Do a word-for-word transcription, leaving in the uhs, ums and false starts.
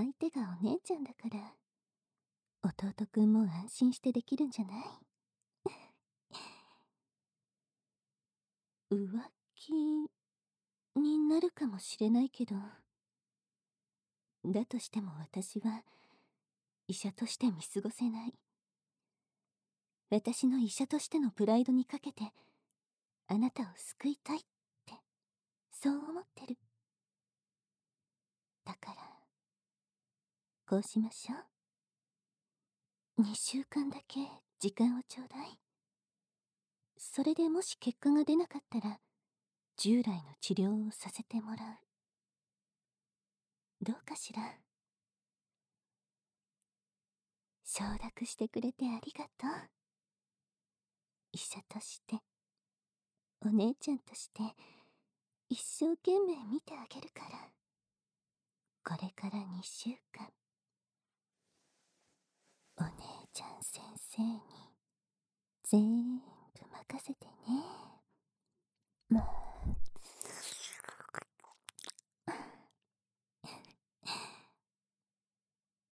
相手がお姉ちゃんだから、弟くんも安心してできるんじゃない？浮気になるかもしれないけど、だとしても私は医者として見過ごせない。私の医者としてのプライドにかけてあなたを救いたいって、そう思ってる。だからこうしましょう。にしゅうかんだけ時間をちょうだい。それでもし結果が出なかったら従来の治療をさせてもらう。どうかしら。承諾してくれてありがとう。医者として、お姉ちゃんとして一生懸命見てあげるから。これからにしゅうかん、お姉ちゃん先生に全部任せてね。まあ